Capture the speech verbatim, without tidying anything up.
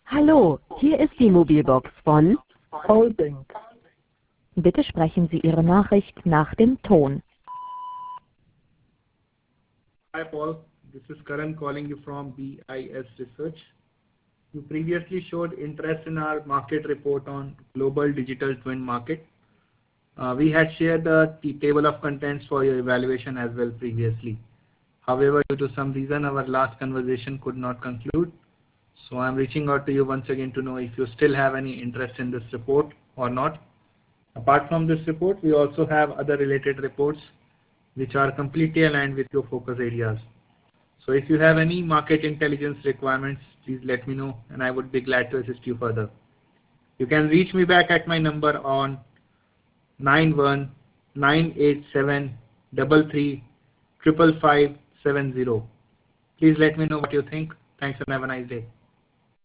Hallo, hier ist die Mobilbox von Holdbank. Bitte sprechen Sie Ihre Nachricht nach dem Ton. Hi Paul, this is Karan calling you from B I S Research. You previously showed interest in our market report on global digital twin market. Uh, we had shared the, the table of contents for your evaluation as well previously. However, due to some reason, our last conversation could not conclude. So I'm reaching out to you once again to know if you still have any interest in this report or not. Apart from this report, we also have other related reports which are completely aligned with your focus areas. So if you have any market intelligence requirements, please let me know and I would be glad to assist you further. You can reach me back at my number on nine one nine eight seven three three five five five seven zero. Please let me know what you think. Thanks and have a nice day.